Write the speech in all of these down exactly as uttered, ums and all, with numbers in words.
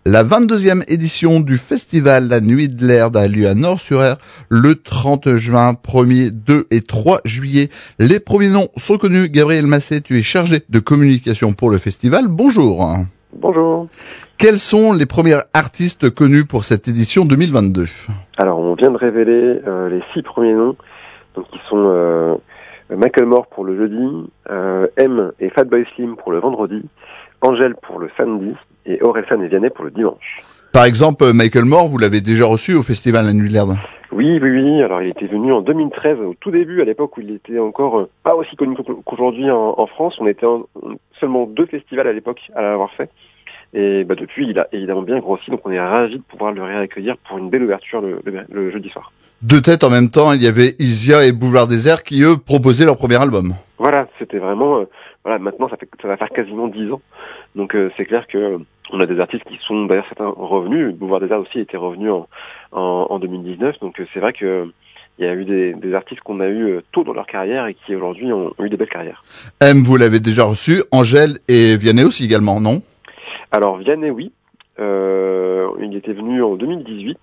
La vingt-deuxième édition du festival La Nuit de l'Erd a lieu à Nort-sur-Erdre le trente juin, premier, deux et trois juillet. Les premiers noms sont connus. Gabriel Massé, tu es chargé de communication pour le festival. Bonjour. Bonjour. Quels sont les premiers artistes connus pour cette édition deux mille vingt-deux? Alors, on vient de révéler euh, les six premiers noms, donc qui sont euh, Macklemore pour le jeudi, euh, M et Fatboy Slim pour le vendredi, Angèle pour le samedi et Orelsan et Vianney pour le dimanche. Par exemple, Macklemore, vous l'avez déjà reçu au festival La Nuit de l'Erd? Oui, oui, oui. Alors, il était venu en deux mille treize, au tout début, à l'époque où il était encore euh, pas aussi connu qu'aujourd'hui en, en France. On était en, seulement deux festivals à l'époque à l'avoir fait. Et bah, depuis, il a évidemment bien grossi, donc on est ravis de pouvoir le réaccueillir pour une belle ouverture le, le, le jeudi soir. Deux têtes en même temps, il y avait Isia et Boulevard Désert qui, eux, proposaient leur premier album. Voilà, c'était vraiment... Euh, voilà, maintenant, ça, fait, ça va faire quasiment dix ans. Donc, euh, c'est clair que euh, on a des artistes qui sont, d'ailleurs, certains revenus. Boulevard Désert aussi était revenu en, en, en deux mille dix-neuf. Donc, euh, c'est vrai que euh, il y a eu des, des artistes qu'on a eu euh, tôt dans leur carrière et qui, aujourd'hui, ont, ont eu des belles carrières. M, vous l'avez déjà reçu. Angèle et Vianney aussi également, non? Alors, Vianney, oui. Euh, il était venu en deux mille dix-huit.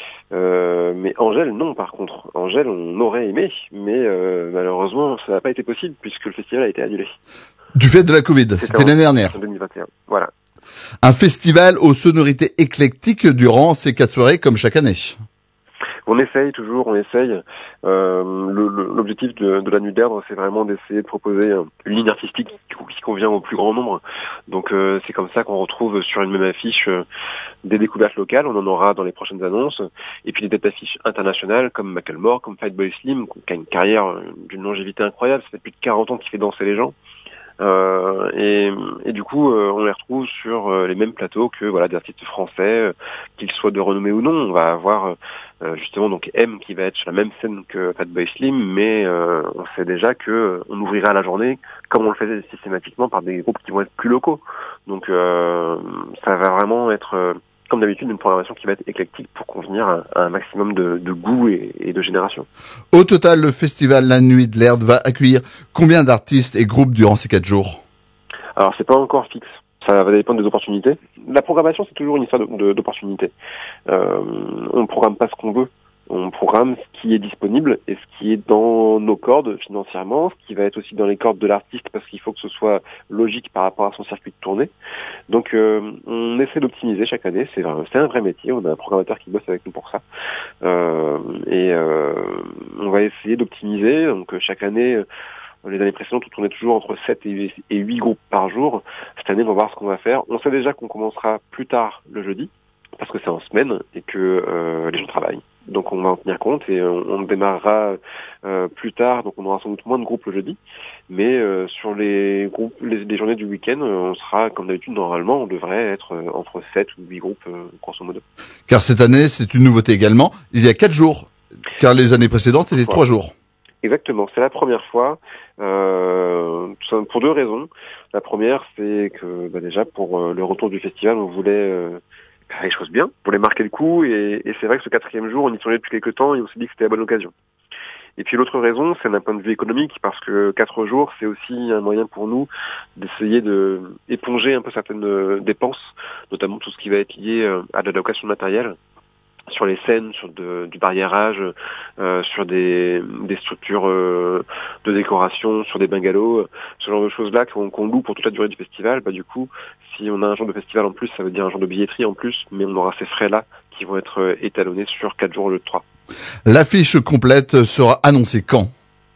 Euh, mais Angèle, non, par contre. Angèle, on aurait aimé, mais euh, malheureusement, ça n'a pas été possible puisque le festival a été annulé. Du fait de la Covid, c'était, c'était l'année dernière. En deux mille vingt et un, voilà. Un festival aux sonorités éclectiques durant ces quatre soirées, comme chaque année. On essaye toujours, on essaye. Euh, le, le, l'objectif de, de la Nuit de l'Erd, c'est vraiment d'essayer de proposer une ligne artistique qui, qui convient au plus grand nombre. Donc euh, c'est comme ça qu'on retrouve sur une même affiche euh, des découvertes locales, on en aura dans les prochaines annonces, et puis des têtes d'affiches internationales comme Macklemore, comme Fatboy Slim, qui a une carrière d'une longévité incroyable, ça fait plus de quarante ans qu'il fait danser les gens. Euh, et, et du coup, euh, on les retrouve sur euh, les mêmes plateaux que voilà des artistes français, euh, qu'ils soient de renommée ou non. On va avoir euh, justement donc M qui va être sur la même scène que Fatboy Slim, mais euh, on sait déjà que euh, on ouvrira la journée comme on le faisait systématiquement par des groupes qui vont être plus locaux. Donc euh, ça va vraiment être euh, comme d'habitude, une programmation qui va être éclectique pour convenir à un maximum de, de goût et, et de génération. Au total, le festival La Nuit de l'Erd va accueillir combien d'artistes et groupes durant ces quatre jours? Alors, c'est pas encore fixe. Ça va dépendre des opportunités. La programmation, c'est toujours une histoire de, de, d'opportunités. Euh, on ne programme pas ce qu'on veut. On programme ce qui est disponible et ce qui est dans nos cordes financièrement, ce qui va être aussi dans les cordes de l'artiste parce qu'il faut que ce soit logique par rapport à son circuit de tournée. Donc euh, on essaie d'optimiser chaque année, c'est, c'est un vrai métier, on a un programmateur qui bosse avec nous pour ça. Euh, et euh, on va essayer d'optimiser, donc chaque année... Les années précédentes, on tournait toujours entre sept et huit groupes par jour. Cette année, on va voir ce qu'on va faire. On sait déjà qu'on commencera plus tard le jeudi, parce que c'est en semaine et que euh, les gens travaillent. Donc on va en tenir compte et on, on démarrera euh, plus tard, donc on aura sans doute moins de groupes le jeudi. Mais euh, sur les groupes, les, les journées du week-end, on sera, comme d'habitude, normalement, on devrait être euh, entre sept ou huit groupes, euh, grosso modo. Car cette année, c'est une nouveauté également. Il y a quatre jours, car les années précédentes, c'était trois jours. Exactement, c'est la première fois, euh, pour deux raisons. La première, c'est que bah déjà pour euh, le retour du festival, on voulait euh, faire les choses bien, on voulait marquer le coup, et, et c'est vrai que ce quatrième jour, on y tournait depuis quelques temps, et on s'est dit que c'était la bonne occasion. Et puis l'autre raison, c'est d'un point de vue économique, parce que quatre jours, c'est aussi un moyen pour nous d'essayer de éponger un peu certaines dépenses, notamment tout ce qui va être lié à la location de matériel, sur les scènes, sur de, du barriérage, euh, sur des, des structures euh, de décoration, sur des bungalows, ce genre de choses-là qu'on, qu'on loue pour toute la durée du festival. Bah du coup, si on a un jour de festival en plus, ça veut dire un jour de billetterie en plus, mais on aura ces frais-là qui vont être étalonnés sur quatre jours au lieu de trois. L'affiche complète sera annoncée quand ?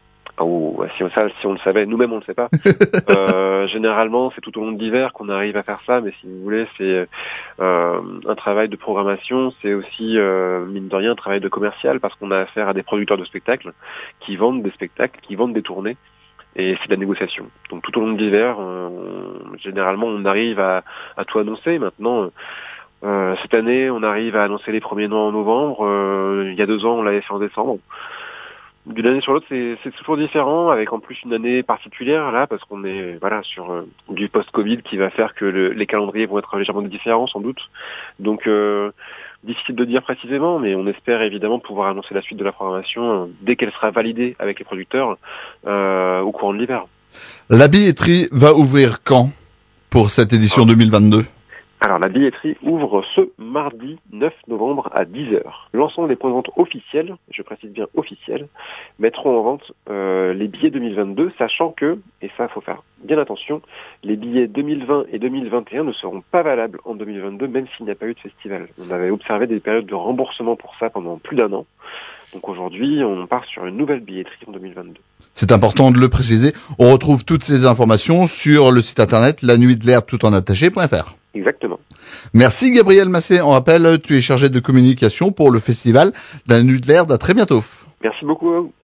Oh, si on, ça, si on le savait, nous-mêmes on le sait pas. euh, généralement, c'est tout au long de l'hiver qu'on arrive à faire ça, mais si vous voulez, c'est euh, un travail de programmation, c'est aussi, euh, mine de rien, un travail de commercial, parce qu'on a affaire à des producteurs de spectacles qui vendent des spectacles, qui vendent des tournées, et c'est de la négociation. Donc tout au long de l'hiver, euh, généralement, on arrive à, à tout annoncer. Maintenant, euh, cette année, on arrive à annoncer les premiers noms en novembre. Euh, il y a deux ans, on l'avait fait en décembre. D'une année sur l'autre, c'est, c'est toujours différent, avec en plus une année particulière là, parce qu'on est voilà sur euh, du post-Covid qui va faire que le, les calendriers vont être légèrement différents sans doute. Donc euh, difficile de dire précisément, mais on espère évidemment pouvoir annoncer la suite de la programmation euh, dès qu'elle sera validée avec les producteurs euh, au courant de l'hiver. La billetterie va ouvrir quand pour cette édition ah. deux mille vingt-deux ? Alors la billetterie ouvre ce mardi neuf novembre à dix heures. L'ensemble des points de vente officiels, je précise bien officiels, mettront en vente euh, les billets deux mille vingt-deux, sachant que, et ça il faut faire bien attention, les billets deux mille vingt et deux mille vingt et un ne seront pas valables en deux mille vingt-deux, même s'il n'y a pas eu de festival. On avait observé des périodes de remboursement pour ça pendant plus d'un an. Donc aujourd'hui, on part sur une nouvelle billetterie en deux mille vingt-deux. C'est important de le préciser. On retrouve toutes ces informations sur le site internet la nuit de l'air tout en attaché point f r. Exactement. Merci Gabriel Massé. On rappelle, tu es chargé de communication pour le festival La Nuit de l'Erd. À très bientôt. Merci beaucoup.